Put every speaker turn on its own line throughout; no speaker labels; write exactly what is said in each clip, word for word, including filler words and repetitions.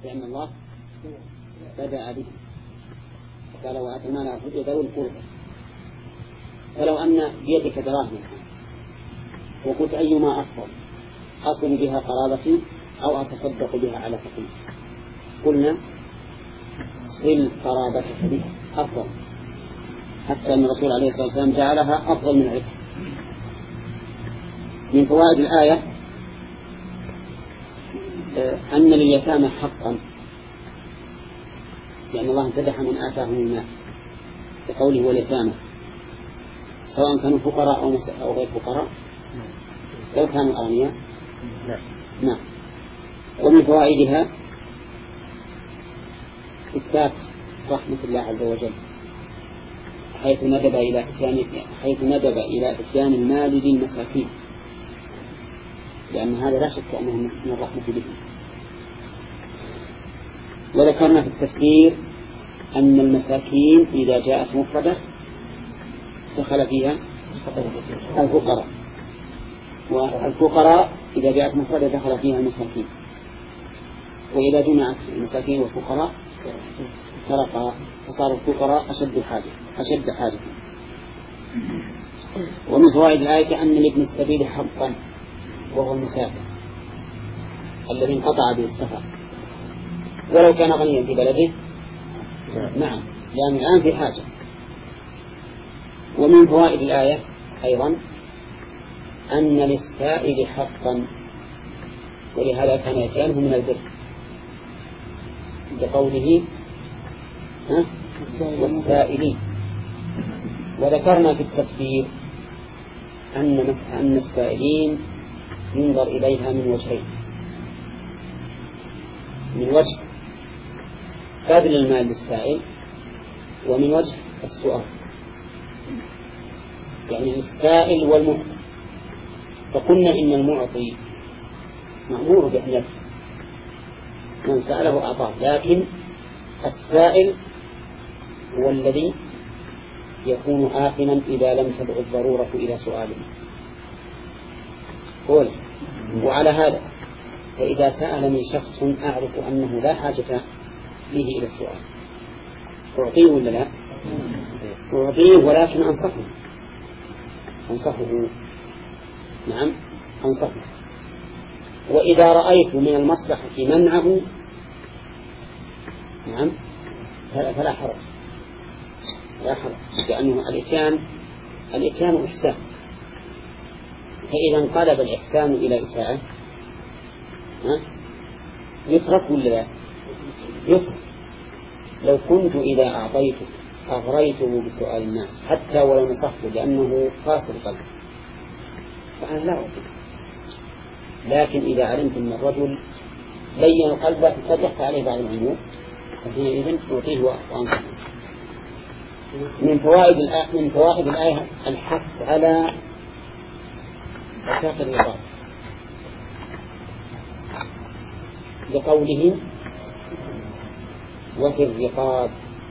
لأن الله بدأ به قال وآتى المال على حبه ذوي القربى. فلو أن بيدك دراهم وقلت أيما أفضل أصل بها قرابتي أو أتصدق بها على فقير، قلنا صل قرابتك بها أفضل، حتى أن الرسول عليه الصلاة والسلام جعلها أفضل من العتق. من فوائد الآية أن لليتامى حقا، لأن الله امتدح من آتاهم المال بقوله واليتامى، سواء كانوا فقراء أو غير فقراء، لو كانوا أغنياء. نعم. ومن فوائدها إثبات رحمة الله عز وجل، حيث ندب إلى إتيان حيث ندب إلى إتيان المال للمساكين، لأن هذا لا شك أنه من الرحمة به. وذكرنا في التفسير أن المساكين إذا جاءت مفردة دخل فيها الفقراء، والفقراء إذا جاءت مفردة دخل فيها المساكين، وإذا جمعت المساكين والفقراء فرقا فصار الفقراء أشد حاجة أشد حاجة. ومن فوائد الآية أن لابن السبيل حقا، وهو المسافر الذي انقطع به السفر ولو كان غنيا في بلده. نعم، لأن الآن في حاجة. ومن فوائد الآية أيضا أن للسائل حقا، ولهذا كان يتيانه من البر بقوله والسائلين. وذكرنا في التفسير أن أن السائلين ينظر إليها من وجهين: من وجه بذل المال للسائل، ومن وجه السؤال، يعني السائل والمعطي. فقلنا إن المعطي مأمور بأن يدفع، من سأله أعطاه، لكن السائل هو الذي يكون آثما إذا لم تدع الضرورة إلى سؤاله. قول وعلى هذا فإذا سألني شخص أعرف أنه لا حاجة فيه إلى السؤال أعطيه ولا لا؟ أعطيه، ولكن أنصحه أنصحه نعم أنصحه. وإذا رأيت من المصلحة منعه نعم فلا حرج لا حرج، لأنه الإتيان الإتيان إحسان، فإذا انقلب الإحسان إلى إساءة يترك ولا لا؟ يترك. لو كنت إذا أعطيته أغريته بسؤال الناس حتى ولو نصحته لأنه قاسي القلب فأنا لا أعطيه، لكن إذا علمت أن الرجل لين قلبه فتحت عليه بعض الأمور فحينئذ أعطيه وأنصحه. من فوائد الآية من فوائد الآية الحث على عتاق الرقاب بقوله وفي الرقاب،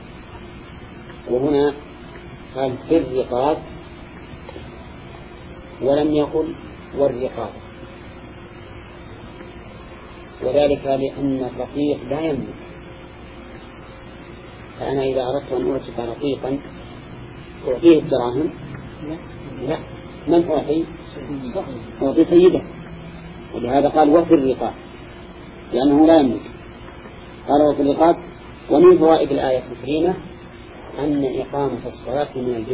وهنا قال في الرقاب ولم يقل والرقاب، وذلك لأن الرقيق لا يملك. فأنا إذا أردت أن أعتق رقيقا أعطيه الدراهم؟ لا، من أعطي؟ أعطي سيده، ولهذا قال وفي الرقاب لأنه لا يملك. قال وفي الرقاب. ومن فوائد الآية الكريمة أن إقامة الصلاة من البر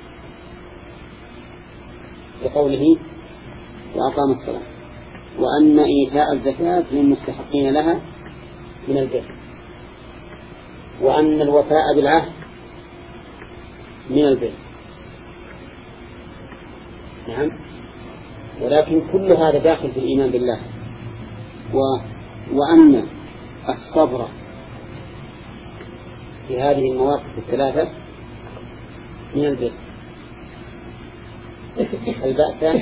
بقوله وأقام الصلاة، وأن إيتاء الزكاة للمستحقين لها من البر، وأن الوفاء بالعهد من البر. نعم، ولكن كل هذا داخل في الإيمان بالله، و... وأن الصبر في هذه المواقف الثلاثة من البر: البأس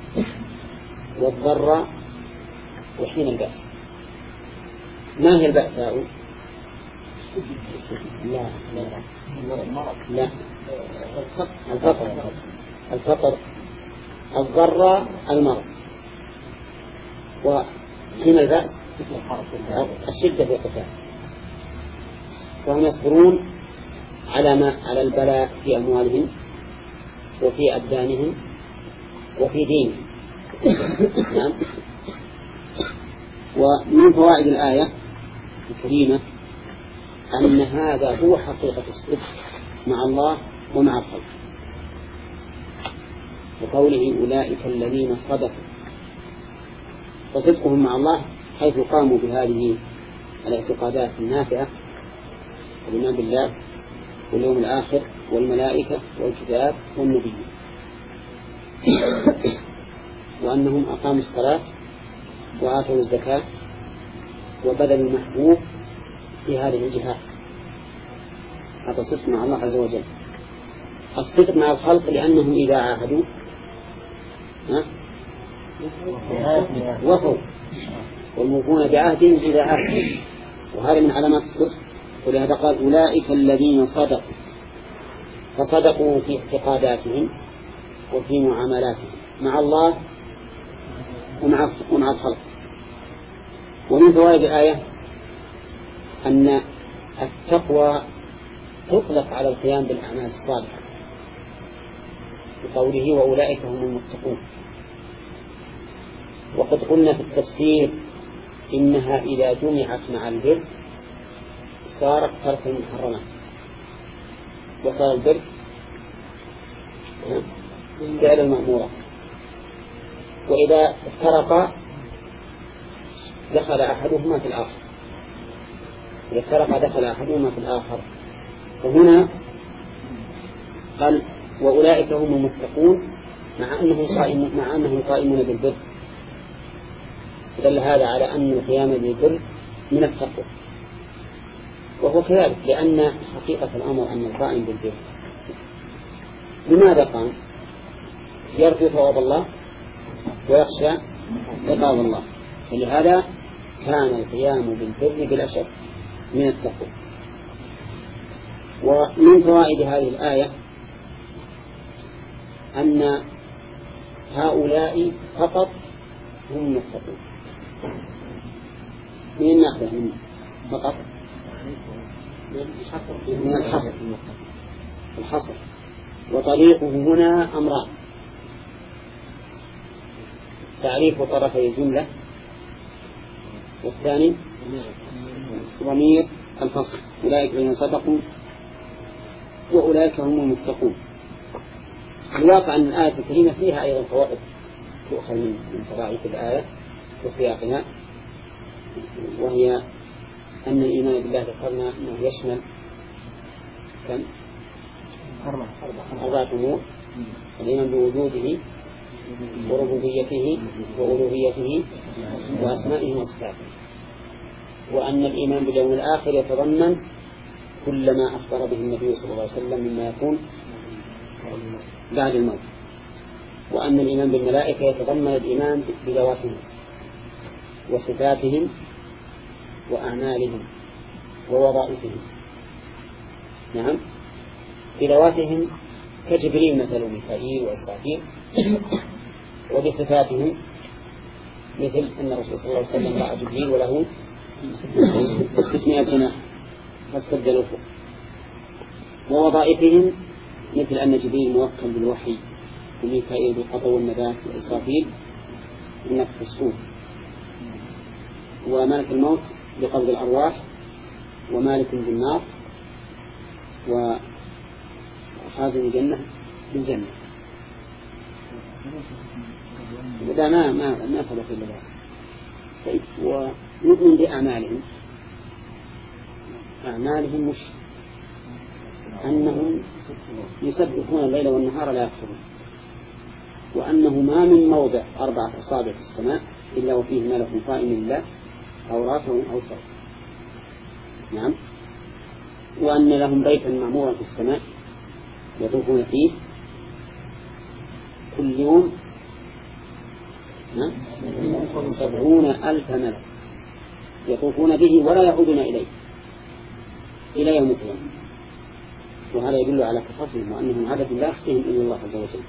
والضر وحين البأس. ما هي البأساء؟ لا لا لا الفقر الفقر الضر المرض، وحين البأس الشدة في القتال، فهم يصبرون على ما على البلاء في أموالهم وفي أبدانهم وفي دينهم. نعم. ومن فوائد الآية الكريمة أن هذا هو حقيقة الصدق مع الله ومع الخلق، وقوله أولئك الذين صدقوا، فصدقهم مع الله حيث قاموا بهذه الاعتقادات النافعة، الإيمان بالله واليوم الآخر والملائكة والكتاب والنبي، وأنهم أقاموا الصلاة وآتوا الزكاة وبذلوا المحبوب في هذه الجهات. هذا صدق مع الله عز وجل. الصدق مع الخلق لأنهم إذا عاهدوا وفوا، والموفون بعهدهم إذا عاهدوا، وهذا من علامات الصدق. ولهذا قال أولئك الذين صدقوا، فصدقوا في اعتقاداتهم وفي معاملاتهم مع الله ومع ومع الخلق. ومن فوائد الآية أن التقوى تطلق على القيام بالأعمال الصالحة، بقوله وأولئك هم المتقون. وقد قلنا في التفسير إنها إذا جمعت مع البر صارت ترك المحرمات، وصار البر فعل المأمورات، وإذا افترقا دخل أحدهما في الآخر، إذا افترقا دخل أحدهما في الآخر. وهنا قال وأولئك هم المتقون مع أنهم قائمون مع أنهم قائمون بالبر، دل هذا على أن القيام بالبر من التقوى، وهو كذلك، لأن حقيقة الأمر أن القائم بالبر لماذا قام؟ يرجو ثواب الله ويخشى عقاب الله، فلهذا كان القيام بالبر بلا شك من التقوى. ومن فوائد هذه الآية أن هؤلاء فقط هم المتقون. من الناحية من فقط من الحصر الحصر وطريقه هنا أمران: تعريف طرفي الجملة، والثاني ضمير الفصل أولئك الذين صدقوا وأولئك هم المتقون. الواقع أن الآية الكريمة فيها أيضا فوائد تؤخذ من تضاعيف الآية وسياقها، وهي أن الإيمان بالله ذكرنا أنه يشمل كم؟ أربعة أمور: الإيمان بوجوده وربوبيته وألوهيته وأسمائه وصفاته، وأن الإيمان باليوم الآخر يتضمن كل ما أخبر به النبي صلى الله عليه وسلم مما يكون بعد الموت، وأن الإيمان بالملائكة يتضمن الإيمان بذواتهم وصفاتهم وأعمالهم ووظائفهم. نعم، بذواتهم كجبريل مثل ميكائيل وإسرافيل، وبصفاتهم مثل أن الرسول صلى الله عليه وسلم رأى جبريل وله ستمائة جناح فاستبدلوا فوق. ووظائفهم مثل أن جبريل موكل بالوحي، وميكائيل بالقطع والنبات، وإسرافيل بنفخ الصور، وملك الموت بقبض الأرواح، ومالك بالنار، وخازن الجنة بالجنة. وده ما ما ما ثبت إلا ذلك. طيب، ونؤمن بأعمالهم. أعمالهم مش أنهم يسبحون الليل والنهار لا يكفرون، وأنه ما من موضع أربعة أصابع في السماء إلا وفيه ملك قائم لله أو راكع أو صائم. نعم، وأن لهم بيتا معمورا في السماء يطوفون فيه كل يوم سبعون ألف ملك يطوفون به ولا يعودون إليه إلى يوم القيامة. وهذا يدل على كثرتهم وأنهم عدد لا يحصيهم إلا الله عز وجل.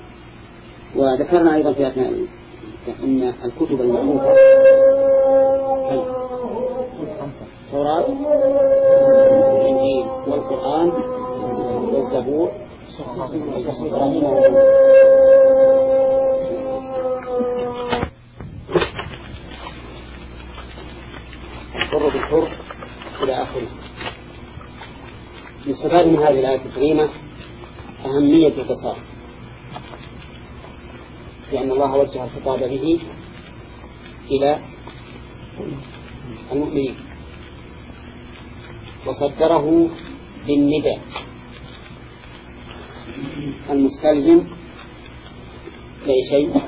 وذكرنا أيضا في أثناء أن الكتب المعروفة التوراة والإنجيل والقرآن والزبور وصحف إبراهيم وموسى. الحر بالحر إلى آخره. يستفاد من هذه الآية الكريمة أهمية القصاص، لأن الله وجه الخطاب به إلى المؤمنين وصدره بالنداء المستلزم لأي شيء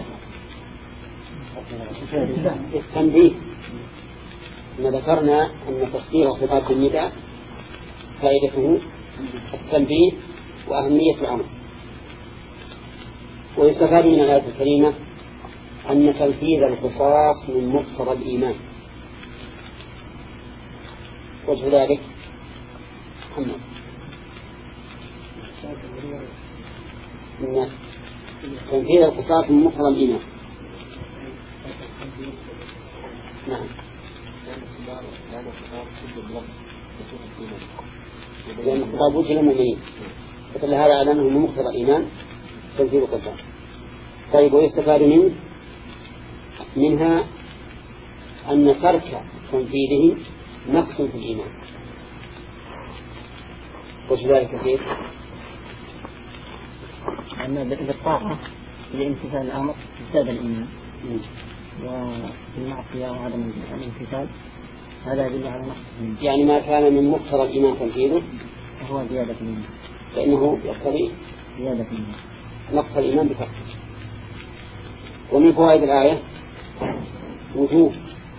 التنبيه. ما ذكرنا أن تصدير الخطاب بالنداء فائدته التنبيه وأهمية الأمر. ويستفاد من الآية الكريمة أن تنفيذ القصاص من مقتضى الإيمان. وجه ذلك محمد أن تنفيذ القصاص من مقتضى الإيمان. نعم. لأن الخطاب وجه للمؤمنين، فكل هذا على أنه من مقتضى الإيمان تنفيذ القصاص. طيب، ويستفاد منه منها أن ترك تنفيذه نقص في الإيمان. وجه ذلك كثير
أن بالطاعة لامتثال الأمر ازداد الإيمان، والمعصية وعدم الامتثال هذا يدل على نقص.
يعني ما كان من مقتضى الإيمان تنفيذه
هو زيادة الإيمان،
فإنه يقتضي
زيادة الإيمان
نقص الإيمان بفقه. ومن فوائد الآية وجوب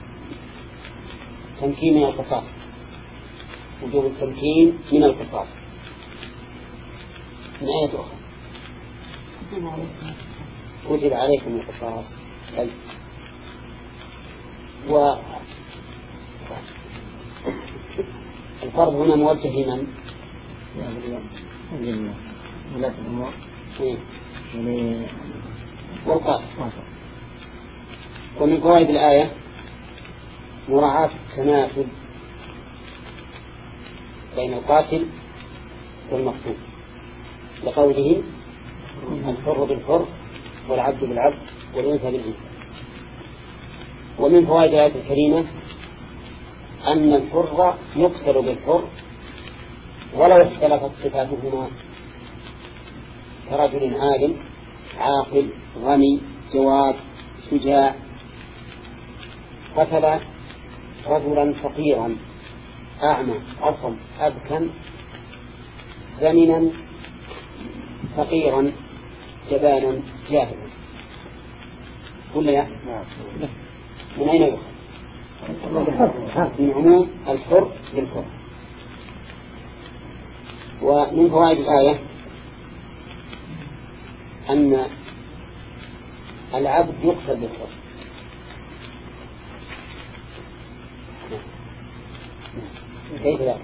تمكين من القصاص، وجوب التمكين من القصاص. من آية أخرى وجب عليكم القصاص. والفرض هنا موجه لمن؟
ولاة الأمور
والقاصر. ومن فوائد الآية مراعاة التناسب بين القاتل والمقتول، لقوله الحر بالحر والعبد بالعبد والأنثى بالأنثى. ومن فوائد الآية الكريمة أن الحر يقتل بالحر ولو اختلفت صفاتهما، كرجل عالم عاقل غني جواد شجاع، قتل رجلا فقيرا أعمى أصم أبكم زمنا فقيرا جبانا جاهلا. قل يا من أين يؤخذ؟ من عموم الحر بالحر. ومن فوائد الآية أن العبد يقتل بالحر. كيف لا؟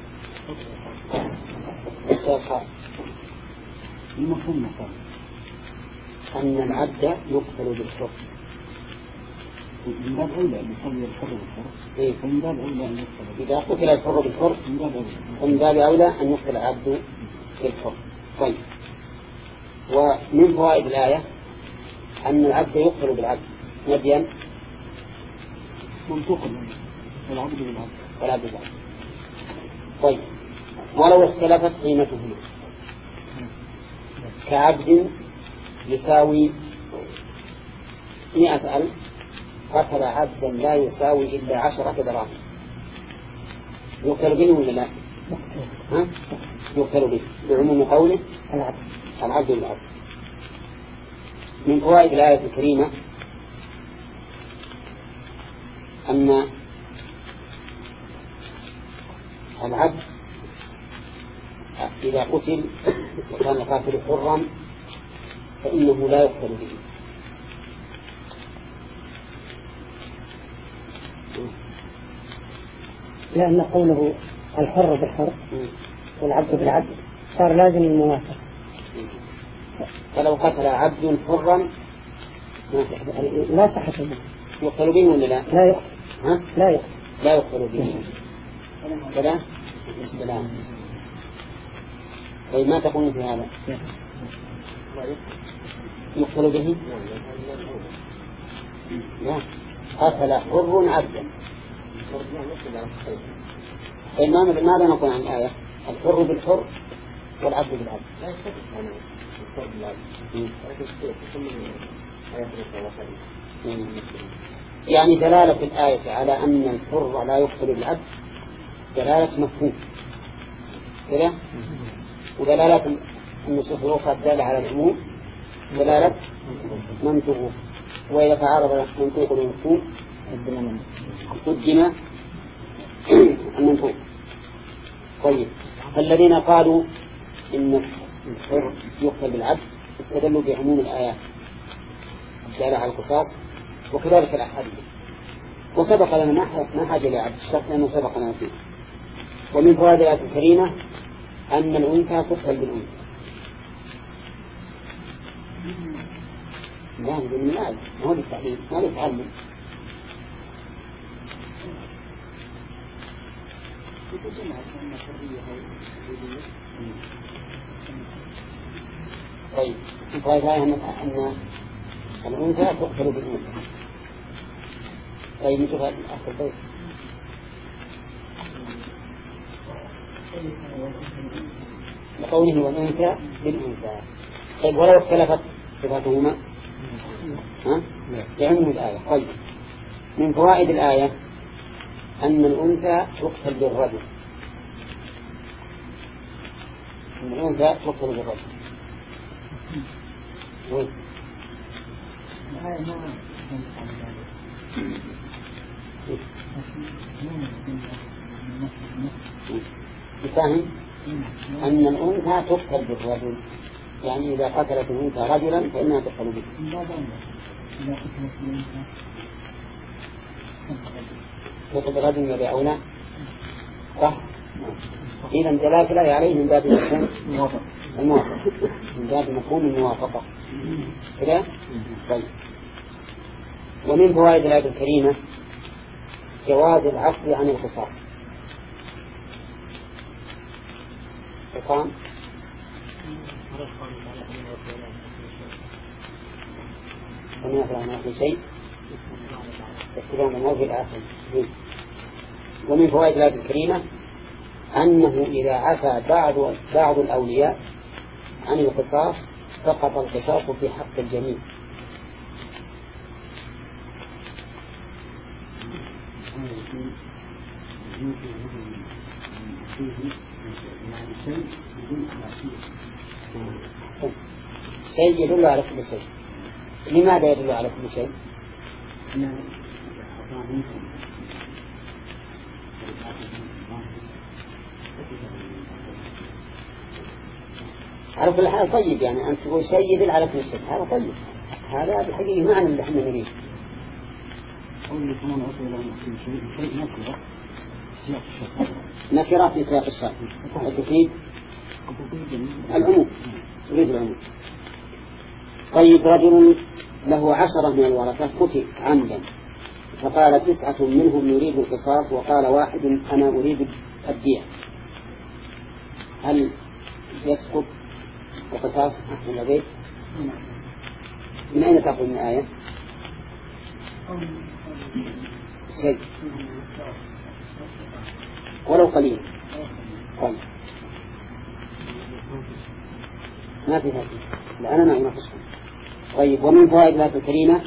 السؤال خاص.
المفهوم مثلا
أن العبد يقتل بالحر.
من باب أولى أن يصلي الحر بالحر.
إيه؟
من باب أولى أن يقتل.
إذا قتل الحر بالحر
من باب أولى.
من باب أولى أن يقتل العبد بالحر. طيب. ومن فوائد الآية أن العبد يقتل بالعبد نديا
منطقا العبد بالعبد
والعبد بالعبد. طيب، ولو اختلفت قيمتهما، كعبد يساوي مئة ألف قتل عبدا لا يساوي إلا عشرة دراهم، يقتل به ولا لا؟ ها؟ يقتل به بعموم قوله العبد العبد بالعبد. من فوائد الآية الكريمة أن العبد إذا قتل وكان القاتل حرا فإنه لا يقتل به.
لأن قوله الحر بالحر والعبد بالعبد صار لازم الموافقة.
فلو قتل عبد حرا
لا صحة به
يقتل به ولا لا؟
لا يقتل.
ها؟
لا يقتل.
لا يقتل به كذا السلام. طيب ما تقول في هذا؟ يقتل به؟ لا، قتل حر عبدا. طيب ماذا نقول عن الآية؟ الحر بالحر والعبد بالعبد. لا يستطيع أنا الحر بالعبد، لكن يعني دلالة الآية على أن الحر لا يقتل بالعبد دلالة مفهوم كذا، ودلالة النصوص الأخرى الدالة على العموم دلالة منطوق، وإذا تعارض منطوق والمفهوم قدم المنطوق. طيب الذين قالوا إن الحر يقتل بالعبد استدلوا بعموم الآيات الدالة على القصاص وكذلك الأحاديث، وسبق لنا ما حاجة لعبد الشرط لأنه سبق لنا فيه. ومن فوائد الآية الكريمة أن الأنثى تقتل بالأنثى. لا من الآية ما هو للتعليم ما هو للتعلم. طيب من فوائد الآية أن الأنثى تقتل بالأنثى. طيب نشوف الأخ البيت لقوله والأنثى بالأنثى. طيب ولو اختلفت صفاتهما ها لعموم الآية. طيب من فوائد الآية أن الأنثى تقتل بالرجل. أن الأنثى تقتل بالرجل. وين؟ يفهم أن الأنثى تقتل بالرجل، يعني إذا قتلت الأنثى رجلا فإنها تقتل به. تقتل بالرجل يبي أولى صح؟ إذا دلالة الآية عليه من باب مفهوم الموافقة، من باب مفهوم الموافقة كذا. طيب ومن فوائد الآية الكريمة جواز العفو عن القصاص. قصام ومن يفعل عن أخذ شيء يكتبون الموت في الآخر. ومن فوائد الآية الكريمة أنه إذا عفى بعض بعض الأولياء عن القصاص سقط القصاص في حق الجميع. شيء يدل على كل شيء. لماذا يدل على كل شيء؟ على كل حال طيب، يعني أن تقول شيء يدل على كل شيء هذا طيب، هذا بالحقيقة معنى اللي احنا نريد. نكرة في سياق الشرط وتفيد العموم، تريد العموم. طيب رجل له عشرة من الورثة قتل عمدا فقال تسعة منهم يريد القصاص وقال واحد أنا أريد الدية، هل يسقط القصاص من البيت؟ من أين تأخذ من الآية؟ شيء ولو قليل. طيب ما في هذه لأننا ما يناقشكم. طيب ومن فوائد الآية الكريمة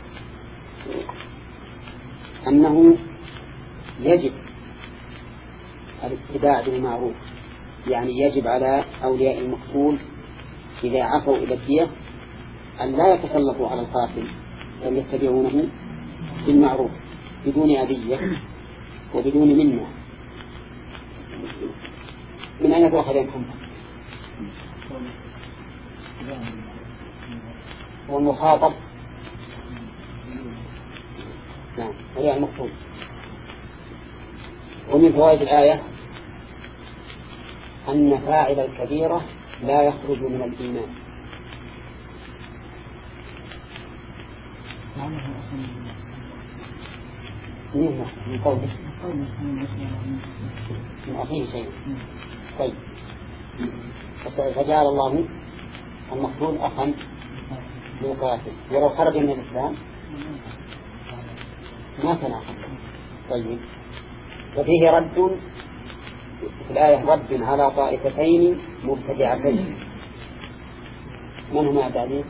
أنه يجب الاتباع بالمعروف، يعني يجب على أولياء المقتول إذا عفوا إلى الدية أن لا يتسلطوا على القاتل بل يتبعونه بالمعروف بدون أذية وبدون منة. من أين تأخذ يا محمد؟ والمخاطب نعم هي المقتول. ومن فوائد الآية أن فاعل الكبيرة لا يخرج من الإيمان. من قوله من أخيه شيء. طيب فجعل الله المقتول أخا للقاتل ولو خرج من الإسلام ما كان أخا. طيب وفيه رد في الآية رد على طائفتين مبتدعتين، من هما بعدين؟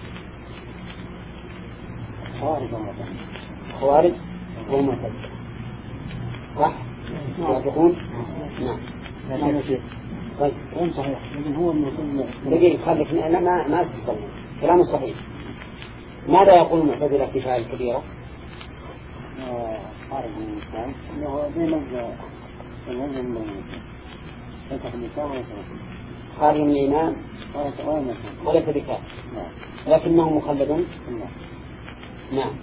خوارج ومعتزلة، صح؟ يوافقون؟ نعم. طيب كلام صحيح، لكن هو دقيقة خليك ما ما ما تتصل كلام صحيح. ماذا يقول المعتزلة في فعل الكبيرة؟ خارج من الإسلام أنه دين الوزن خارج من الإيمان وليس بكافر لكنه مخلد. نعم.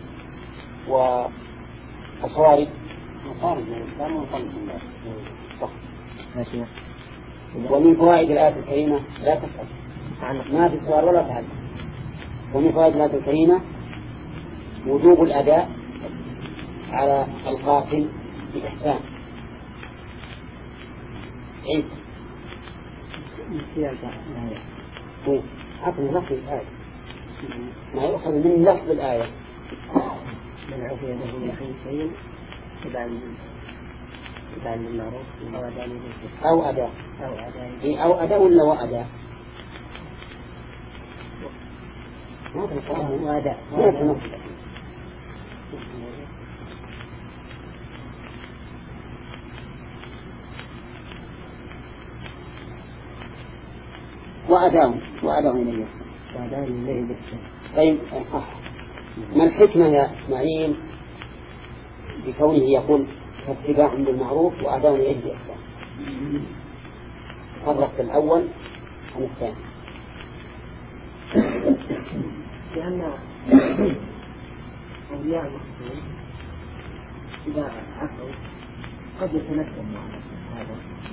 والخوارج خارج من الإسلام ومخلد من الله. صح. ومن فوائد الآية الكريمة لا تسأل ما في سؤال ولا تعلم. ومن فوائد الآية الكريمة وجوب الأداء على القاتل بإحسان. عيد حكم لفظ الآية ما يؤخذ من لفظ الآية من عفو يده من أخيه شيء تبعا للمعروف أو أداء أو أداء أو أداء ولا وأداء وأداء وأداء وأداء إليه وأداء إليه بالسلام. طيب صح. ما الحكمة يا إسماعيل بكونه يقول فاتباع بالمعروف وأداء إليه بالإحسان؟ فرق الأول عن الثاني. لأن أولياء المقتول إذا عفوا قد يتنكر مع هذا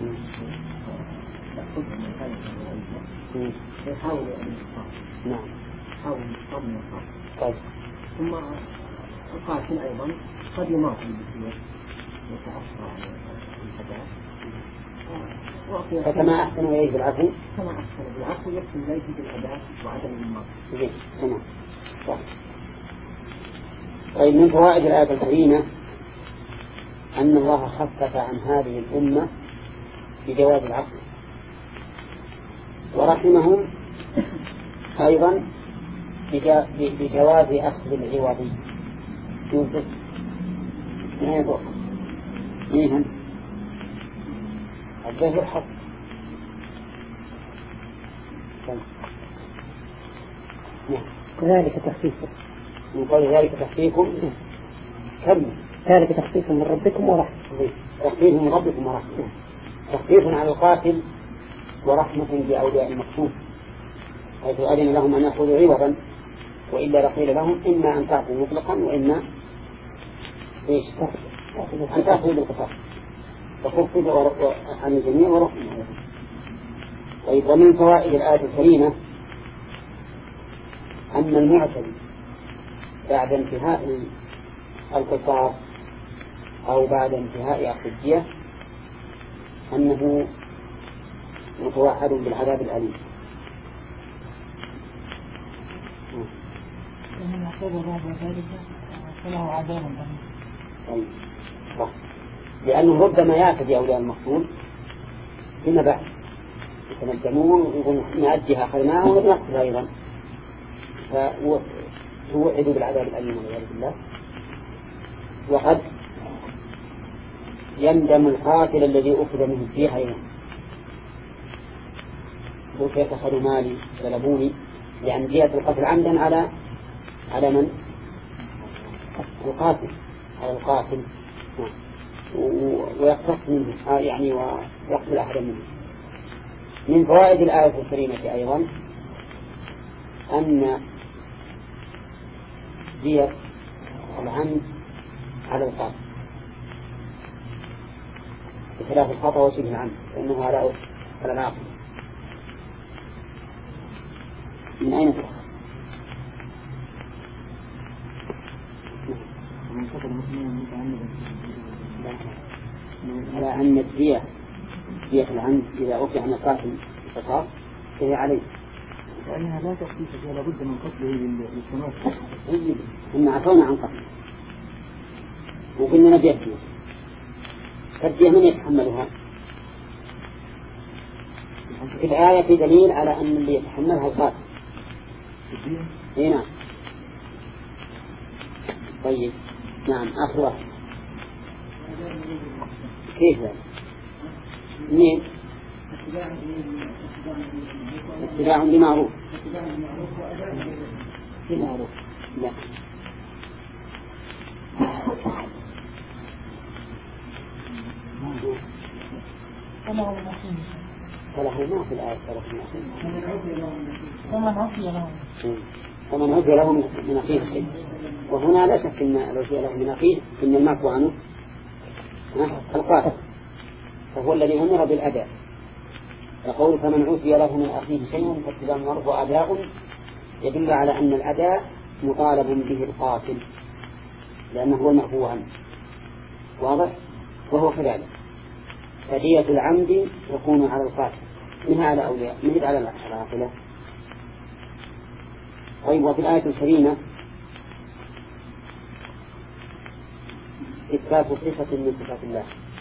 يحاول أن يصاب. نعم. يحاول أن يصاب من الصاب. طيب. ثم القاتل أيضا قد يماطل بسير يتأثر على الحدث. فكما أحسن إليه بالعفو. كما أحسن بالعفو يحسن إليه بالأداء وعدم الماطل. تمام. صح. طيب من فوائد الآية الكريمة أن الله خفف عن هذه الأمة بجواز العفو ورحمهم أيضا بجواز أخذ العوضي. يوسف ما يضر إيهم الظهر حق. كذلك تخفيفه من قول ذلك تخفيفكم كم ذلك تخفيف من ربكم ورحمة. تخفيف من ربكم ورحمة تخفيف على القاتل ورحمة بأولياء المقتول حيث أذن لهم أن يأخذوا عوضا وإلا لقيل لهم إما أن تعطوا مطلقا وإما إيش أن تأخذوا بالقصاص فخفف عن الجميع ورحمة. طيب ومن فوائد الآية الكريمة أن المعتدي بعد انتهاء القصاص أو بعد انتهاء الحجية أنه متوعد بالعذاب الأليم.
ومن يعتبر بعد ذلك فله عذاب أليم.
صح. لأنه ربما يعتدي أولياء المقتول فيما بعد يتمدنون ويقولون نأجيها أخذناها ونقتل أيضا فوعدوا بالعذاب الأليم والعياذ بالله. وقد يندم القاتل الذي أخذ منه فيها أيضا يقول كيف أخذوا مالي سلبوني لأن جهة القتل عمدا على على من؟ القاتل على القاتل ويقتص منه يعني ويقتل أحدا منه. من فوائد الآية الكريمة أيضا أن جهة العمد على القاتل بخلاف الخطأ وشبه العمد فإنه على على العاقل. من أين تأخذ؟ من قتل مسلما متعمدا على أن الدية دية العمد إذا وقع عن القاتل قصاص فهي عليه.
لأنها لا تكفي فيها لابد من قتله للسماء.
طيب هم عفونا عن قتله وقلنا نبي الدية، فالدية من يتحملها؟ في الآية في دليل على أن اللي يتحملها القاتل. اي نعم. طيب نعم آخر واحد كيف ذلك؟ منين؟ اتباع بمعروف. بمعروف لا فله ما في الآية
فمن عفي له
فمن عفي له من أخيه شيء، وهنا لا شك أن لو عفي له من أخيه إن المعفو عنه القاتل فهو الذي أمر بالأداء. يقول فمن عفي له من أخيه شيء فاتباع بمعروف وأداء يدل على أن الأداء مطالب به القاتل لأنه هو المعفو عنه، واضح؟ وهو كذلك فدية العمد يكون على القاتل منها على أولياء منها على العاقلة. طيب وفي الآية الكريمة إثبات صفة من صفات الله.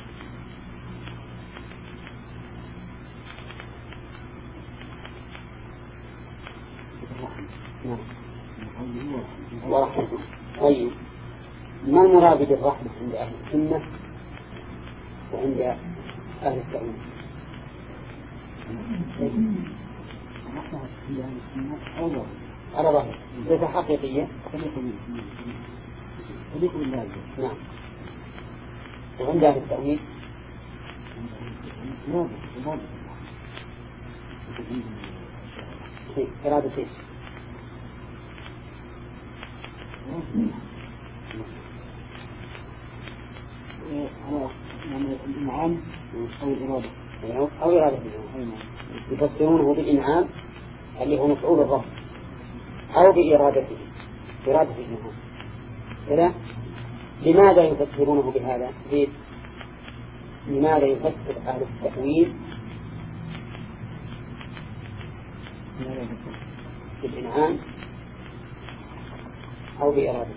ورحمة. طيب ما المراد بالرحمة عند أهل السنة وعند أهل التأويل؟
الرحمة عند أهل السنة أولا
على ظاهر صفة حقيقية
تليق بالله.
نعم. وعند أهل التأويل إرادة إيش؟
الإنعام أو الإرادة
أو إرادة يفسرونه بالإنعام اللي هو مفعول الرب أو بإرادته إرادة الإنعام كذا. لماذا يفسرونه بهذا؟ لماذا يفسر أهل التأويل بالإنعام أو بإرادته؟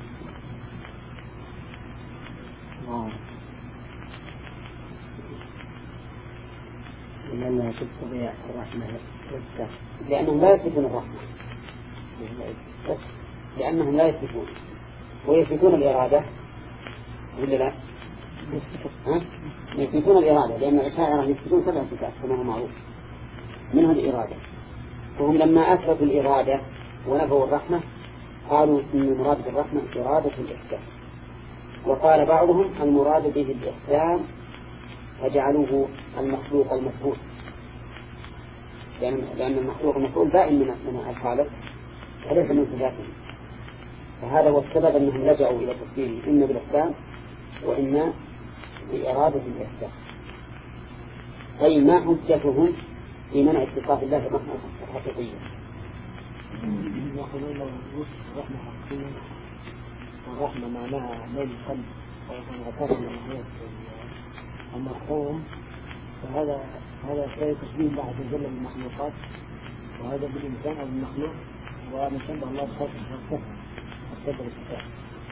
لأنها تستطيع الرحمة
لأنهم لا يثبتون الرحمة بس لأنهم لا يثبتون ويثبتون الإرادة ولا لا؟ ها؟ يثبتون الإرادة لأن الأشاعرة يثبتون سبع صفات كما هو معروف منها الإرادة، وهم لما أثبتوا الإرادة ونفوا الرحمة قالوا إن المراد بالرحمة إرادة الإحسان، وقال بعضهم المراد به الإحسان فجعلوه المخلوق المفعول لأن, لأن المخلوق المفعول دائم من الخالق وليس من صفاته، فهذا هو السبب أنهم لجأوا إلى تفسيره إما بالإحسان وإما بإرادة الإحسان. طيب ما حجتهم في منع اتصاف الله بالرحمة الحقيقية؟
يقولون لو رحمة حقيقية والرحمة معناها ميل القلب وعطاء من المرحوم، فهذا هذا شيء تشبيه الله عز وجل بالمخلوقات، وهذا بالإنسان أو بالمخلوق، ومن شبه الله بخاصة الصفة الصفة والصفات.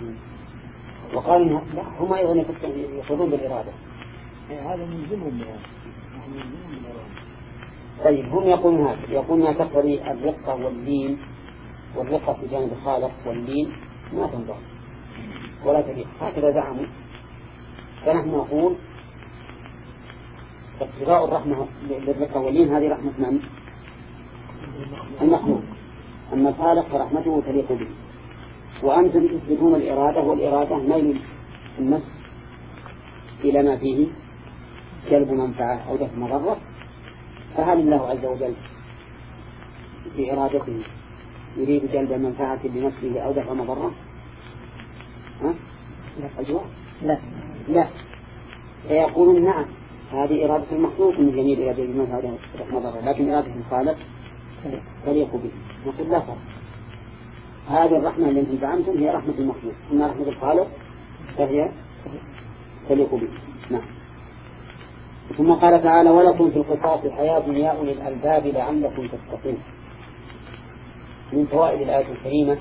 وقال هم أيضا يقولون بالإرادة.
هذا ملزمهم بهذا. نحن ملزمهم بالإرادة.
طيب هم يقولون هذا، يقولون ما تقتضي الرقة واللين، والرقة في جانب الخالق واللين ما تنضبط ولا تليق، هكذا زعموا. فنحن نقول اقتضاء الرحمة للرقة واللين هذه رحمة من؟ المخلوق. أما الخالق فرحمته تليق به، وأنتم تثبتون الإرادة، والإرادة ميل النفس إلى ما فيه جلب منفعة أو دفع مضرة، فهل الله عز وجل في إرادته يريد جلب منفعة لنفسه أو دفع مضرة؟ ها؟ الجواب
لا
لا. فيقولون نعم هذه إرادة المخلوق من جميل إلى جلب منفعة ودفع مضرة، لكن إرادة الخالق تليق به. نقول لا فرق، هذه الرحمة التي زعمتم هي رحمة المخلوق، أما رحمة الخالق فهي تليق به. نعم. ثم قال تعالى ولكم في القصاص حياة يا أولي الألباب لعلكم تتقون. من فوائد الآية الكريمة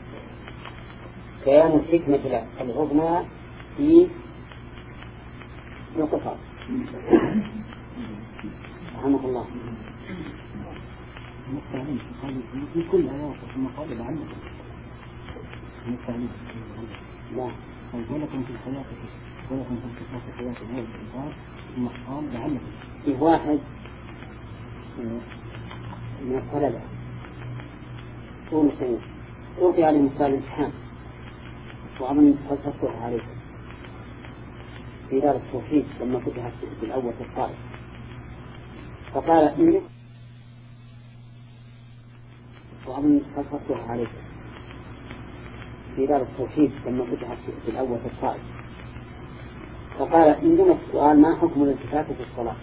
بيان الحكمة العظمى في القصاص. رحمه الله.
المستعين في كل آيات ثم قال لعلكم المستعين
لا
ولكم في الحياة ولكم في القصاص حياة هذا الإنسان ثم قال لعلكم.
في واحد من الطلبة ألقي عليه مثال امتحان وأظن فلسفتها عليه في دار التوحيد لما فتحت في الأول في الطائف، فقال إني وأظن فلسفتها عليه في دار التوحيد لما فتحت في الأول في الطائف، فقال عندنا السؤال ما حكم الالتفات في الصلاة؟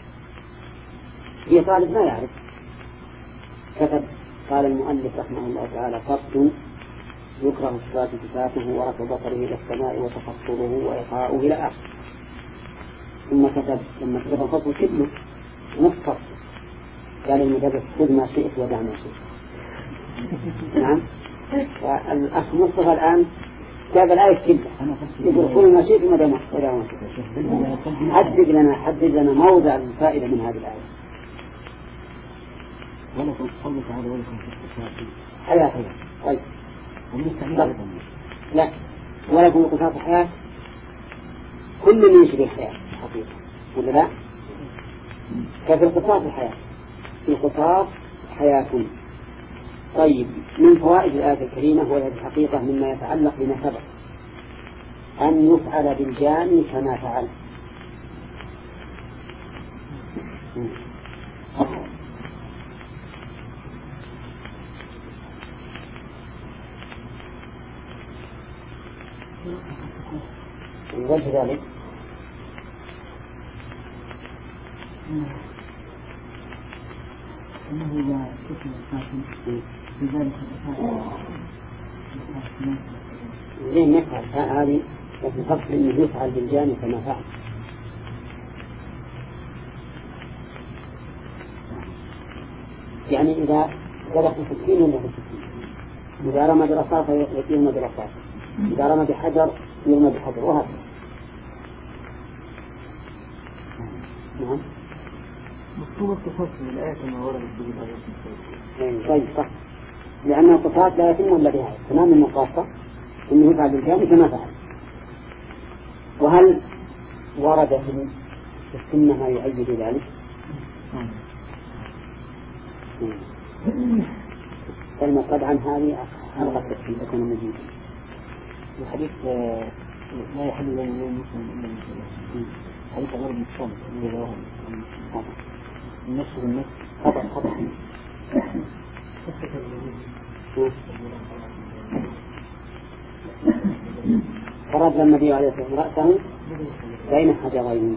هي طالب ما يعرف، كتب قال المؤلف رحمه الله تعالى قصد يكره الصلاة التفاته ورفع بصره إلى السماء وتخطره وإيقاؤه إلى آخر. ثم كتب لما كتب الفصل كله نصف قال المدرس خذ ما شئت ودع ما شئت. نعم. والأخ مصطفى الآن جاب الآية كلها يقول خذ ما شئت ودع ما شئت. حدد لنا حدد لنا موضع الفائدة من هذه الآية.
ولكم قوله تعالى ولكم في القصاص
حياة. طيب. لا ولكم القصاص حياة كل من يشبه الحياة حقيقة ولا لا؟ ففي القصاص الحياة في القصاص حياة. طيب من فوائد الآية الكريمة وهي الحقيقة مما يتعلق بما سبق أن يفعل بالجان كما فعل. وجه ذلك
أنه إذا كتب الحاكم بذلك
زين يفعل هذه وفي قصد أنه يفعل بالجانب كما فعل. يعني إذا ضرب ستين ولا ستين، إذا رمى برصاصة يرمى برصاصة، إذا رمى بحجر يرمى بحجر وهكذا. نعم.
مفهوم القصاص من الآية كما وردت به الآية.
طيب صح، لأن القصاص لا يتم إلا بها تمام المقاصة إنه يفعل بالجانب كما فعل. وهل ورد في السنة ما يؤيد ذلك؟ كلمة طبعا هذه ألغى التفسير تكون مجيدة.
الحديث لا يحل لنا المسلم إلا المسلم. حديث غير المسلم من الوهم النفس بالنفس
خطأ خطأ. فرد النبي عليه الصلاة والسلام رأسه بين حجرين.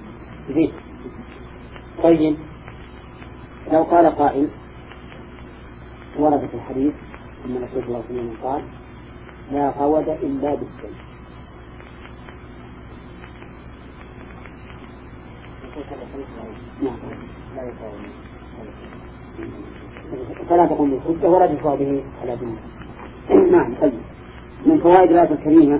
طيب لو قال قائل ورد في الحديث أن الرسول صلى الله عليه وسلم قال لا قود إلا بالسيف. فلا تقوم بالحجة ورد به على دينه. نعم. طيب من فوائد الآية الكريمة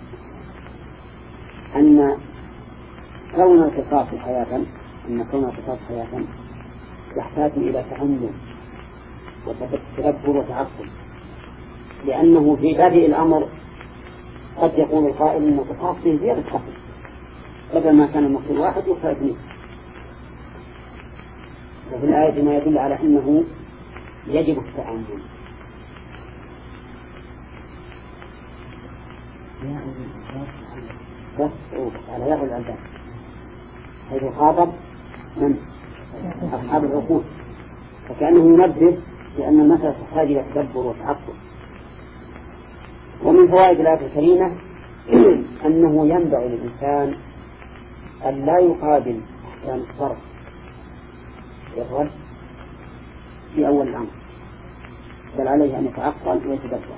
أن كون القصاص حياة أن كون القصاص حياة يحتاج إلى تأمل وتدبر وتعقل، لأنه في بادئ الأمر قد يقول القائل أن القصاص فيه زيادة قتل، بدل ما كان المقتول واحد يقتل اثنين. وفي الآية ما يدل على أنه يجب التأمل. بس على ياء الألباب حيث خاطب من أصحاب العقول، فكأنه ينبه لأن المسألة تحتاج إلى تدبر وتعقل. ومن فوائد الآية الكريمة أنه ينبغي للإنسان أن لا يقابل أحكام الصرف بالرد في أول الأمر، بل عليه أن يتعقل ويتدبر.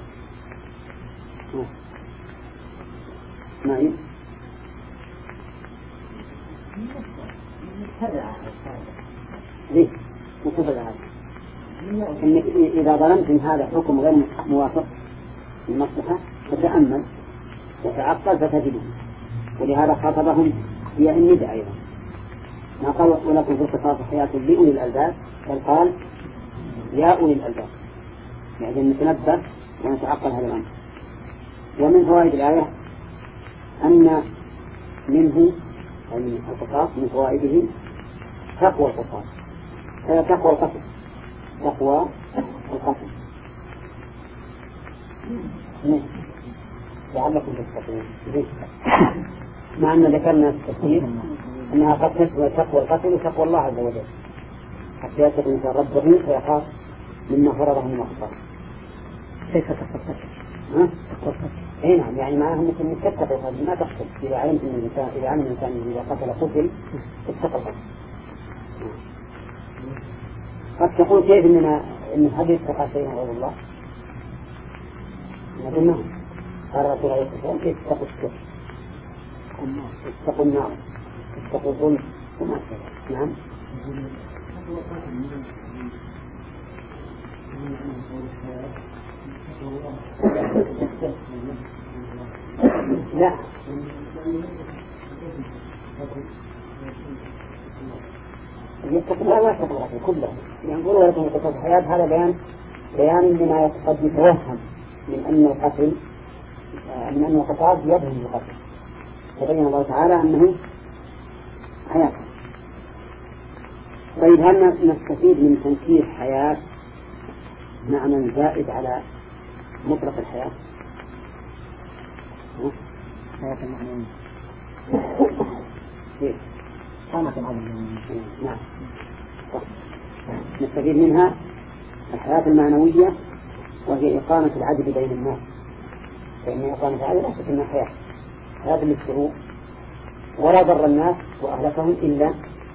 معي ليه؟ متفق هذا إنك إذا ظلمت إن هذا حكم غير موافق للمصلحة فتأمل وتعقل فتجده. ولهذا خاطبهم هي الندى أيضا، ما قال ولكم في القصاص حياة لأولي الألباب، بل قال يا أولي الألباب، يعني نتنبه ونتعقل هذا الأمر. ومن فوائد الآية أن منه يعني القصاص من فوائده تقوى القصاص، هذا تقوى القتل، تقوى القتل لعلكم تتقون. مع أن ذكرنا في التفسير أنها قد تشمل تقوى القتل وتقوى الله عز وجل، حتى يتقي الإنسان ربه فيخاف مما فرضه من القصاص. كيف تقتل؟ ها؟ تقتل. أي نعم، يعني معناه مثل تتقي هذه ما تقتل. إذا علمت أن الإنسان إذا علم الإنسان إذا قتل قتل اتقى القتل. قد تقول كيف إننا إن هذه اتقى شيئا غير الله؟ نقول نعم. قال رسول الله صلى الله عليه وسلم اتقوا الشر، اتقوا النار، اتقوا الظلم وما أشبه. نعم. لا يتقوا الله ويتقوا الله كله. ينظروا لكم قصص الحياة، هذا بيان بيان لما قد يتوهم من أن القتل من أن القصاص يظهر القتل، تبين الله تعالى أنه حياة. طيب هل نستفيد من تنكير حياة معنى زائد على مطلق الحياة؟ حياة المعنوية كيف؟ قامة العدل. نعم، نستفيد منها الحياة المعنوية وهي إقامة العدل بين الناس، فإن إقامة العدل لا شك أنها حياة، هذا الشروع ولا ضر الناس وأهلكهم إلا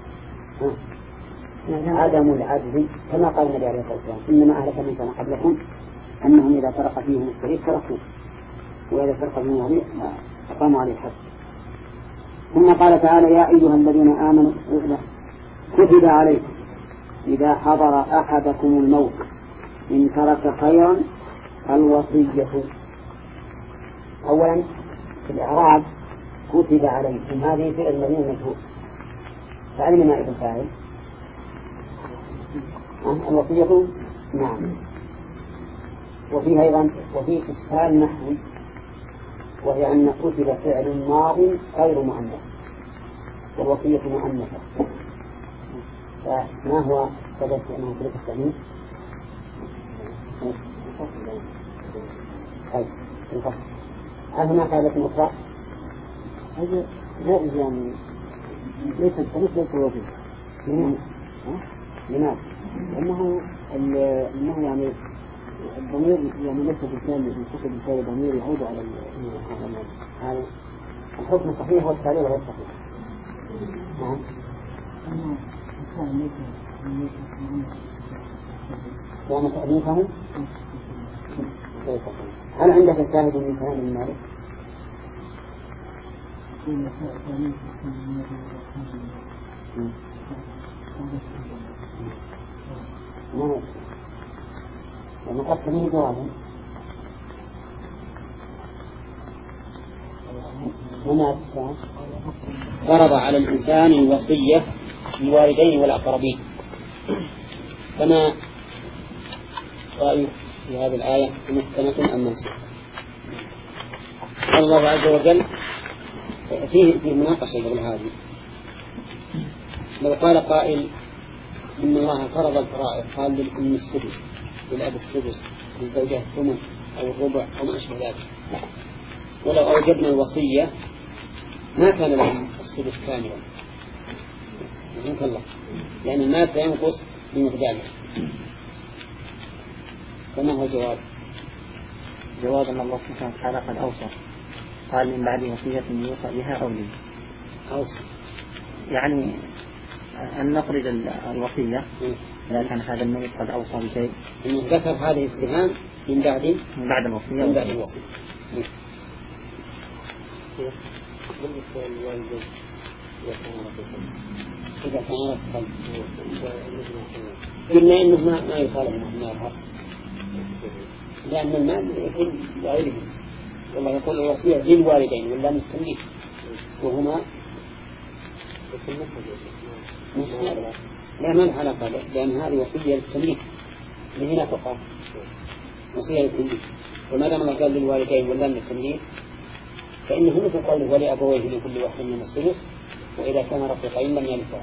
عدم العدل، كما قال النبي عليه الصلاة والسلام إنما أهلك من كان قبلكم أنهم إذا سرق فيهم الشريك تركوه وإذا سرق فيهم الولي أقاموا عليه الحد. ثم قال تعالى يا أيها الذين آمنوا كتب عليكم إذا حضر أحدكم الموت إن ترك خيرا الوصية. أولا في الإعراب كتب عليكم هذه فعل مبني مجهول، فأين نائب الفاعل؟ الوصية. نعم. وفيها أيضا وفي إشكال نحوي، وهي أن كتب فعل ماض غير مؤنث والوصية مؤنثة، فما هو سبب أنه كتب التأنيث؟ طيب الفصل. هل هناك آلة أخرى؟ هذا جائز يعني ليس التأنيث ليس الوظيفة. لماذا؟ لأنه أنه يعني الضمير يعني ليس بالكامل ينتقل بالكامل ضمير يعود على هذا الحكم الصحيح والتعليل غير صحيح. نعم. يعني تأليفه هل عندك شاهد من كلام المالك؟ نعم. ونقص به جوابا هنا فرض على الإنسان الوصية للوالدين والأقربين، فما رأيك في هذه الآية محكمة أم منسوخة؟ قال الله عز وجل فيه في مناقشة قبل هذه، لو قال قائل إن الله فرض الفرائض، قال للأم السدس، للأب السدس، للزوجة الثمن أو الربع أو ما أشبه ذلك، ولو أوجبنا الوصية ما كان لهم السدس كاملا يمكن الله، لأن الناس سينقص بمقداره. فما هو الجواب؟
جواب أن الله سبحانه وتعالى قد أوصى، قال من بعد وصية يوصى بها أو لي
أوصى،
يعني أن نخرج الوصية إذا كان هذا الميت قد أوصى بشيء،
أنه ذكر هذه الاستهام من بعد
من بعد الوصية
من بعد الوصية.
بالنسبة للوالدين يكون
إذا كان رفقا قلنا إنه ما ما يصالح ما يظهر لأن المال يكون لغيرهم والله يقول الوصية للوالدين ولا للتمليك وهما لا ما العلاقة لأن هذه وصية للتمليك لهنا فقط وصية للتمليك وما دام الله قال للوالدين ولا للتمليك فإنه مثل قوله ولأبويه لكل واحد من السدس وإذا كان رفيقين لم ينفع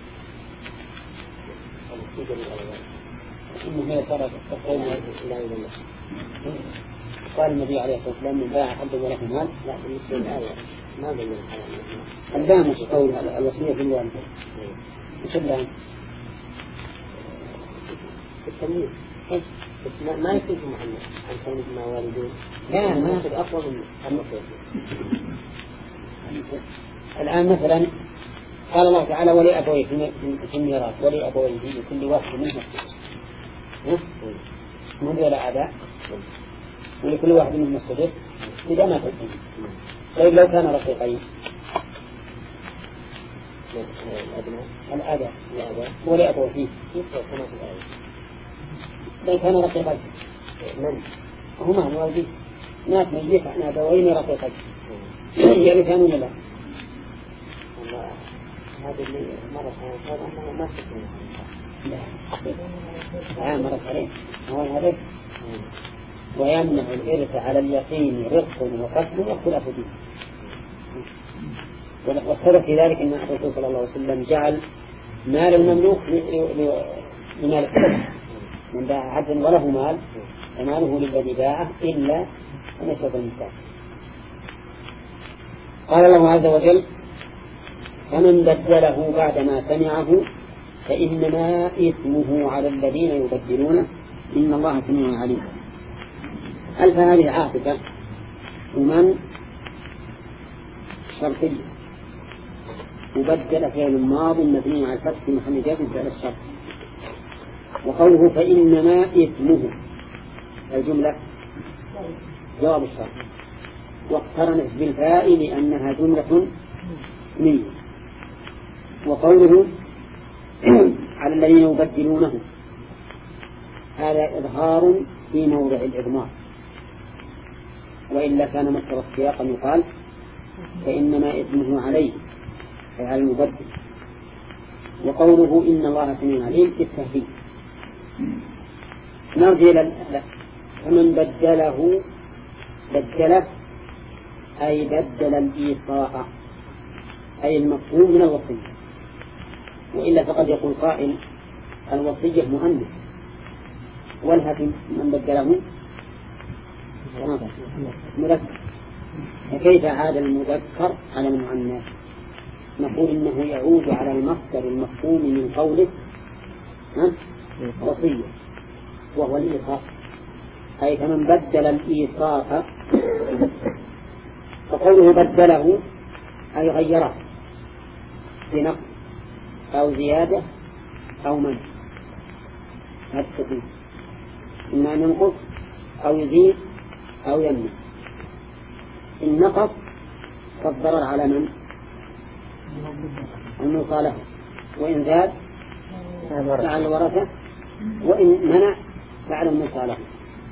إنه هي صارت تقول لا إله إلا قال النبي عليه الصلاة والسلام من باع عبد وله مال لا بالنسبة للآية ما بين الباع مش قول الوصية بالوالدين مش اللام التمييز بس ما يكون محمد عن كون ما والدين لا ما يأخذ أقوى من المفروض الآن مثلا قال الله تعالى ولأبويه في الميراث ولأبويه لكل واحد منهم السدس من ذي الأعداء ولكل واحد منهم السدس إذا ما تكون طيب لو كان رقيقين الأداء ولأبويه فيه لو كان رقيقين من هما الوالدين ناس مجلس عن أبوين رقيقين يرثان ولا لا؟ هذا اللي مرت هذا أنه ما تكون لا مرت عليه هو هذا ويمنع الإرث على اليقين رق وقتل واختلاف دين والسبب في ذلك أن الرسول صلى الله عليه وسلم جعل مال المملوك لمال من باع عبدا وله مال فماله للذي باعه إلا أن يشرب المكان. قال الله عز وجل فمن بدله بعدما سمعه فإنما إثمه على الذين يبدلونه إن الله سميع عليم. ألف هذه عاطفة ومن شرطية مبدل فعل ماض مبني على الفتح في محل جر فعل الشرط وقوله فإنما إثمه الجملة جواب الشرط واقترنت بالفاء لأنها جملة اسمية وقوله على الذين يبدلونه هذا إظهار في موضع الإضمار وإلا كان مكتب السياق يقال فإنما إثمه عليه أي على المبدل وقوله إن الله سميع عليم التهديد. نرجع إلى فمن بدله بدله أي بدل الإيصاء أي المفهوم من الوصية وإلا فقد يقول قائل الوصية مؤنث والهدي من بدله مذكر فكيف عاد المذكر على المؤنث؟ نقول إنه يعود على المصدر المفهوم من قوله وصية وهو الإيصاء أي فمن بدل الإيصاء فقوله بدله أي غيره بنقص أو زيادة أو منع هذا التقييد إما أن ينقص أو يزيد أو يمنع إن نقص فالضرر على من؟ الموصى له وإن زاد فعلى الورثة وإن منع فعلى الموصى له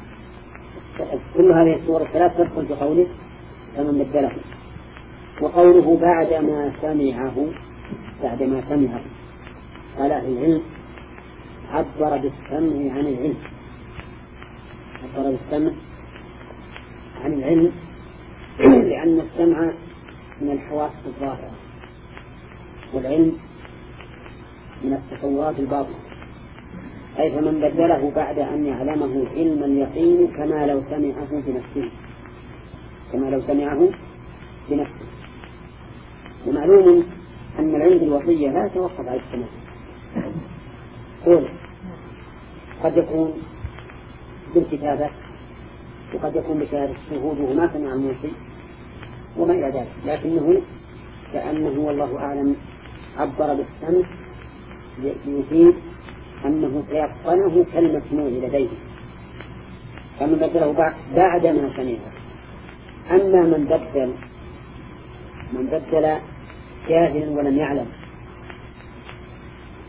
كل هذه الصور الثلاث تدخل في قوله فمن بدله وقوله بعدما سمعه بعدما سمعه قال أهل العلم عبر بالسمع عن العلم عبر بالسمع عن العلم لأن السمع من الحواس الظاهرة والعلم من التصورات الباطنة أي فمن بدله بعد أن يعلمه علم اليقين كما لو سمعه بنفسه كما لو سمعه بنفسه ومعلوم أن العلم بالوصية لا يتوقف على السماع قول قد يكون بالكتابة وقد يكون بشهادة الشهود وما سمع الموصي وما إلى ذلك لكنه كأنه والله أعلم عبر بالسمع ليفيد أنه سيقنه كالمسموع لديه فمن بدله بعد ما سمعه. أما من بدل من بدل جاهلا ولم يعلم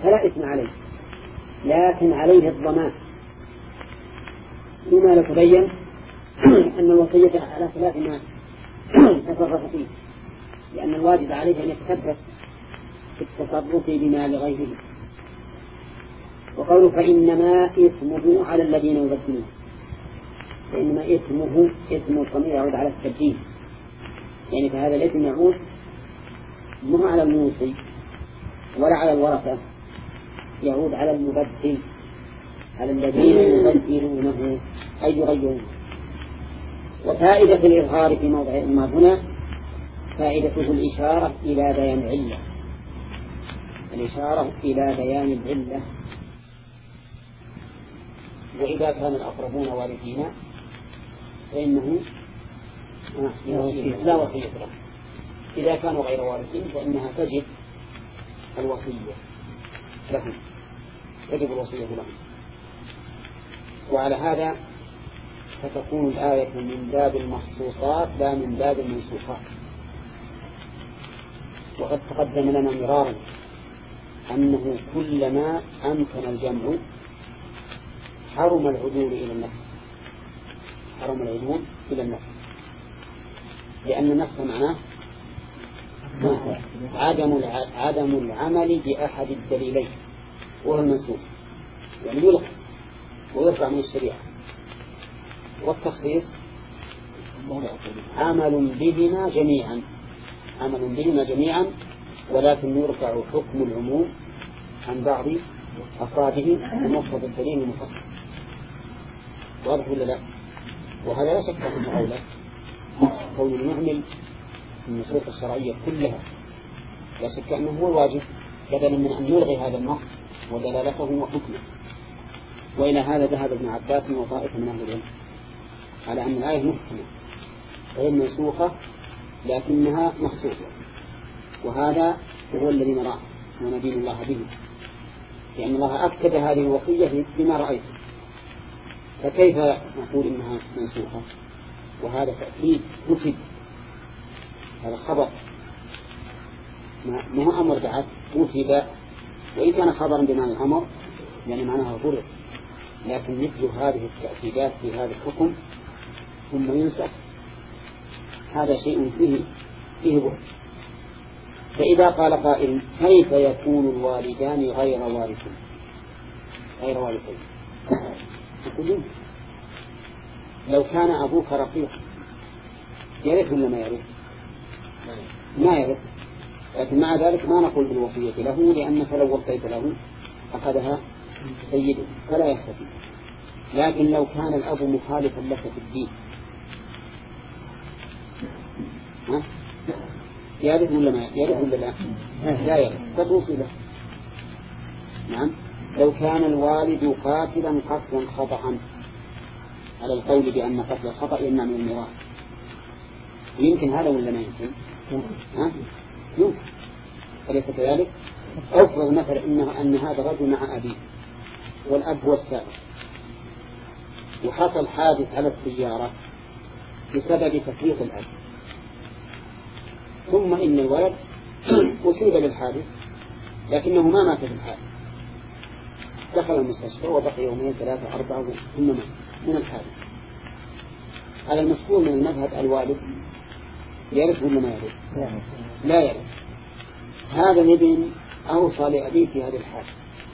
فلا إثم عليه، لكن عليه الضمان. فيما لا تبين أن الوصية على خلاف ما تصرف فيه، لأن الواجب عليه أن يتثبت في التصرف بما لغيره. وقوله فإنما إثمه على الذين يبدلون، فإنما إثمه إثم الضمير يعود على التبديل، يعني فهذا الإثم يعود مو على الموصي ولا على الورثة، يعود على المبدل، على الذين يبدلونه أي يغيرونه. وفائدة الإظهار في موضع ما هنا فائدته الإشارة إلى بيان العلة، الإشارة إلى بيان العلة. وإذا كان الأقربون والدين فإنه لا وصية له، إذا كانوا غير وارثين فإنها تجب الوصية لهم، تجب الوصية لهم. وعلى هذا فتكون الآية من باب المخصوصات لا من باب المنسوخات. وقد تقدم لنا مرارا أنه كلما أمكن الجمع حرم العدول إلى النفس، حرم العدول إلى النفس، لأن النفس معناه عدم عدم العمل بأحد الدليلين وهو المنسوخ، يعني يلغى ويرفع من الشريعة. والتخصيص عمل بهما جميعا، عمل بهما جميعا، ولكن يرفع حكم العموم عن بعض أفراده ومفرد الدليل المخصص. واضح ولا لا؟ وهذا لا شك أنه أولى، كون نعمل النصوص الشرعية كلها لا شك أنه هو الواجب، بدلا من أن نلغي هذا النص ودلالته وحكمه. وإلى هذا ذهب ابن عباس وطائفة من أهل العلم على أن الآية محكمة غير منسوخة لكنها مخصوصة، وهذا هو الذي نراه وندين الله به، لأن الله أكد هذه الوصية بما رأيته، فكيف نقول إنها منسوخة؟ وهذا تأكيد كتب، هذا خبر ما هو أمر بعد كتب، وإن كان خبرا بمعنى الأمر يعني معناها ضرر، لكن مثل هذه التأكيدات في هذا الحكم ثم ينسخ هذا شيء فيه فيه ضرر. فإذا قال قائل كيف يكون الوالدان غير وارثين غير وارثين يقولون لو كان أبوك رقيق يرث ولا ما يرث؟ ما يرث، لكن مع ذلك ما نقول بالوصية له، لأنك لو وصيت له أخذها سيده فلا يستفيد. لكن لو كان الأب مخالفا لك في الدين ها؟ يرث ولا ما يرث ولا لا؟ لا يرث فتوصي له. نعم. لو كان الوالد قاتلا قتلا خطأ على القول بأن قتل الخطأ يمنع من الميراث، يمكن هذا ولا ما يمكن؟ ها؟ يمكن، أليس كذلك؟ أفرض مثلا إنه أن هذا الرجل مع أبيه والأب هو السابق، وحصل حادث على السيارة بسبب تفريط الأب، ثم إن الولد أصيب بالحادث لكنه ما مات في الحادث، دخل المستشفى وبقي يومين ثلاثة أربعة ثم مات من الحادث. على المشهور من المذهب الوالد يرث ولا ما يرث؟ لا يرث. هذا الابن أوصى لأبيه في هذه الحالة،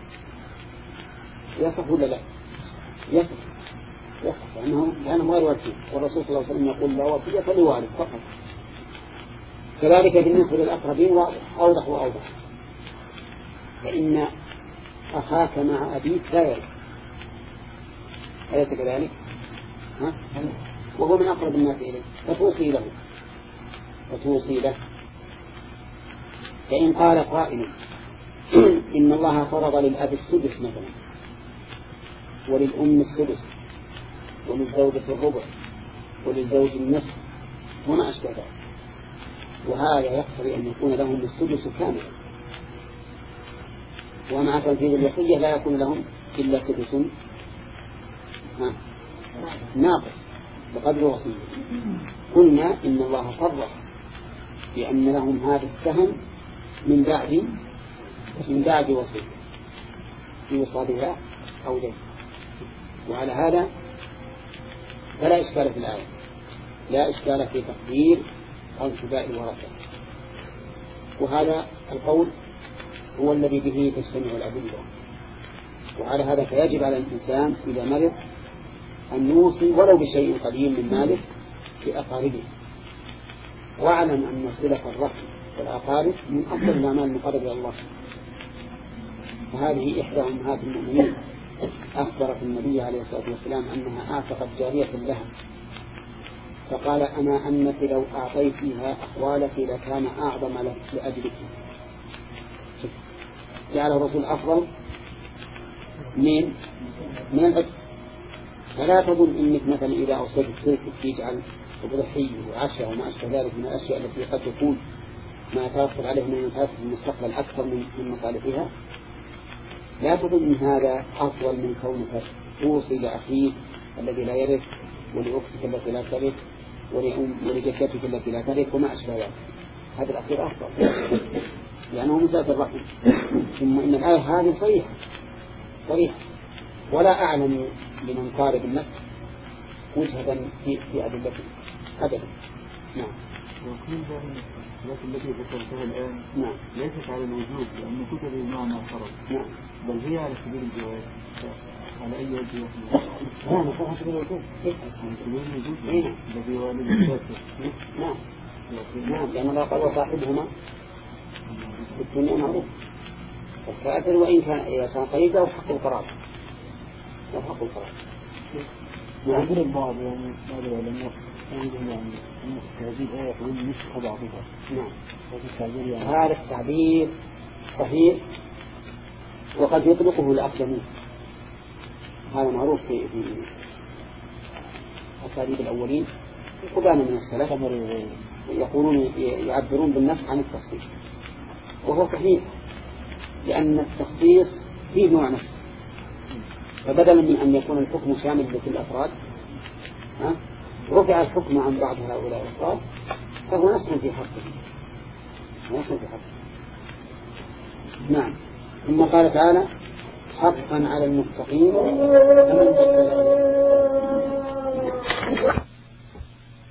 يصح ولا لا؟ يصح، يصح لأنه لأنه غير وارثين، والرسول صلى الله عليه وسلم يقول لا وصية لوارث فقط. كذلك بالنسبة للأقربين أوضح وأوضح، فإن أخاك مع أبيك لا يرث، أليس كذلك؟ ها؟ وهو من أقرب الناس إليه فتوصي له فتوصي له. فإن قال قائل إن الله فرض للأب السدس مثلا وللأم السدس وللزوجة الربع وللزوج النصف وما أشبه ذلك، وهذا يقتضي أن يكون لهم السدس كاملا، ومع تنفيذ الوصية لا يكون لهم إلا سدس ناقص بقدر وصية. قلنا إن الله صرح بأن لهم هذا السهم من بعد من بعد وصية، يوصى بها أو دين. وعلى هذا فلا إشكال في الآية، لا إشكال في تقدير أنصباء الورثة. وهذا القول هو الذي به تجتمع الأدلة. وعلى هذا فيجب على الإنسان إذا مرض أن يوصي ولو بشيء قليل من ماله في أقاربه. واعلم أن صلة الرحم والأقارب من أفضل الأعمال المقربة إلى الله. وهذه إحدى أمهات المؤمنين أخبرت النبي عليه الصلاة والسلام أنها أعتقت جارية لها، فقال أنا أنك لو أعطيتها أخوالك لكان أعظم لك لأجلك. جعل الرسول أفضل من من الأجل. فلا تظن إنك مثلا إذا أوصيت السلك تجعل وضحي وعشاء وما أشبه ذلك من الأشياء التي قد تكون ما تأثر عليه من المفاسد في المستقبل أكثر من مصالحها. لا تظن إن هذا أفضل من كونك توصي لأخيك الذي لا يرث ولأختك التي لا ترث ولجدتك التي لا ترث وما أشبه ذلك. هذا الأخير أفضل لأنه من ذات الرحم. ثم إن الآية هذه صريحة صريحة ولا أعلم لمن قارب النفس وجهة في في أدلته أبدا. نعم.
وكل ذلك التي ذكرتها الآن
نعم
ليست على الوجوب لأن كتب بمعنى فرض.
نعم.
بل هي على سبيل الجواز. على أي وجه؟
لا نقول على سبيل الوجوب.
على سبيل الوجوب. الذي والد الكافر.
نعم. نعم لأن الله قال وصاحبهما في الدنيا معروف. الكافر وإن كان إذا قريبا وحق القرابة وحق القرابة.
يقول البعض يعني بعض العلماء عندهم يعني أن هذه الآية يقول نسخ بعضها.
نعم.
يعني
هذا التعبير صحيح وقد يطلقه الأقدمون. هذا معروف في في أساليب الأولين قدامى من السلف يقولون يعبرون بالنسخ عن التخصيص، وهو صحيح لأن التخصيص فيه نوع نسخ. فبدلا من أن يكون الحكم شامل لكل الأفراد رفع الحكم عن بعض هؤلاء الأفراد فهو نسخ في حقه نسخ في حقه. نعم. ثم قال تعالى حقا على المتقين.